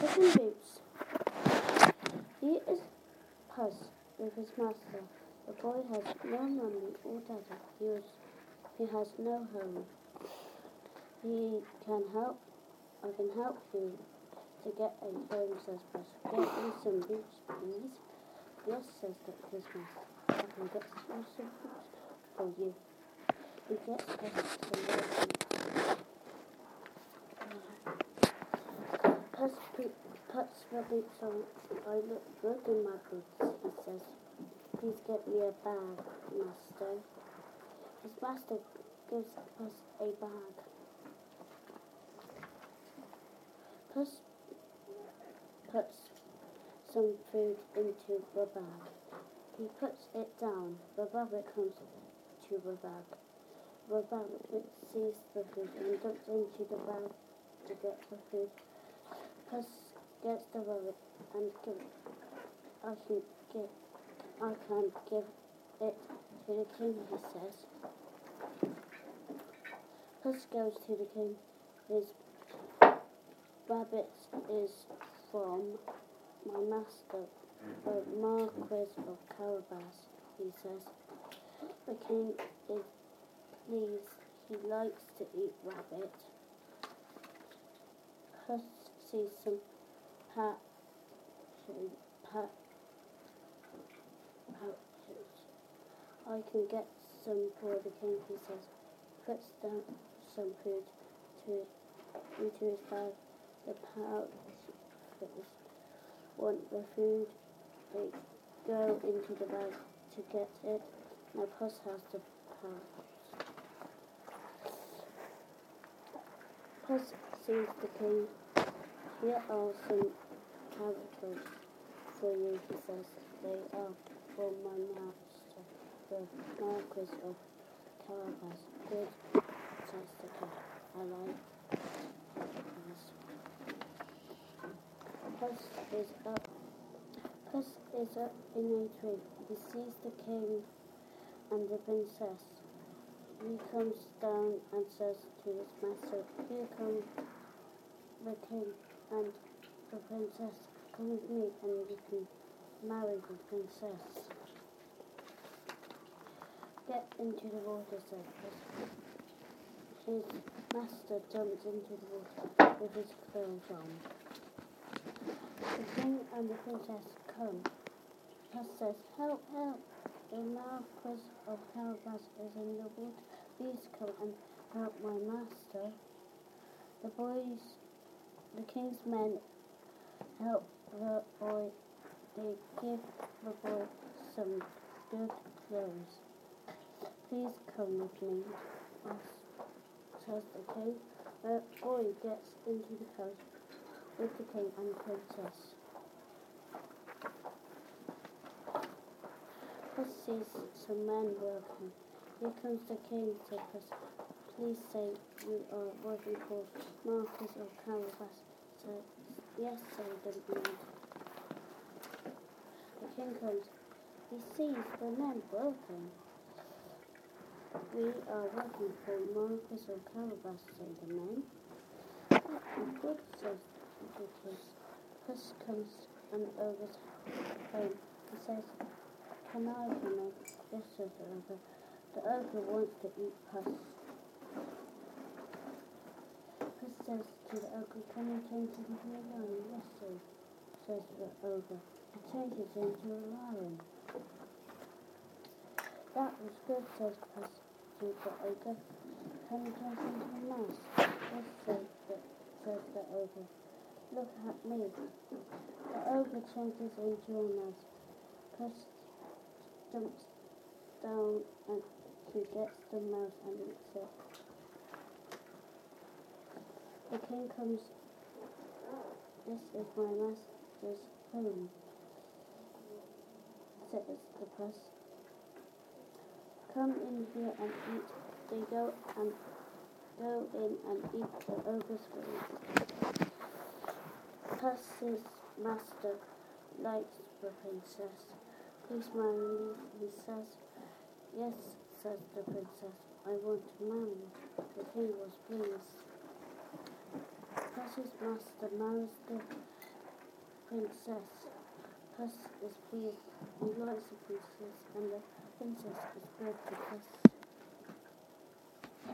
Puss in Boots. He is Puss with his master. The boy has no mummy or daddy. He has no home. I can help you to get a home, says Puss. Get me some boots, please. Yes, says the Christmas. I can get you some boots for you. He gets Puss some boots. Puss puts the boots on. I look good in my boots, he says. Please get me a bag, master. His master gives Puss a bag. Puss puts some food into the bag. He puts it down. The rabbit comes to the bag. The rabbit sees the food and looks into the bag to get the food. Puss gets the rabbit and I can give it to the king, he says. Puss goes to the king. His rabbit is from my master, the Marquis of Carabas, he says. The king is pleased. He likes to eat rabbit. Puss sees some pouches. I can get some for the king, he says. Puts down some food into his bag. The pouches want the food. They go into the bag to get it. Now Puss has the pouch. Puss sees the king. Here are some carrots for you, he says. They are for my master, the Marquis of Carabas. Good, says the king. I like this. Puss is up in a tree. He sees the king and the princess. He comes down and says to his master, here come the king and the princess. Come with me and you can marry the princess. Get into the water, says Puss. His master jumps into the water with his clothes on. The king and the princess come. Puss says, help, help. The Marquis of Carabas is in the water. Please come and help my master. The king's men help the boy. They give the boy some good clothes. Please come with me, says the king. The boy gets into the house with the king and the princess. Puss sees some men working. Here comes the king, said Puss. Please say you are working for Marquis of Carabas. Yes, said the men. The king comes. He sees the men working. We are working for Marquis of Carabas, say the men. Good, says the king. Puss comes and Ogre's home. He says, can I come in? Yes, says the ogre. The ogre wants to eat Puss. Puss says to the ogre, can you change into a lion? Yes, says the ogre. He changes into a lion. That was good, says Puss to the ogre. Can you change into a mouse? Yes, says the ogre. Look at me. The ogre changes into a mouse. Puss jumps down and he gets the mouse and eats it. The king comes. This is my master's home, says the Puss. Come in here and eat. They go in and eat the ogre's food. Puss's master likes the princess. Please marry me, he says. Yes, says the princess. I want to marry you. The king was pleased. Puss's master marries the princess. Puss is pleased and likes the princess, and the princess is good to Puss.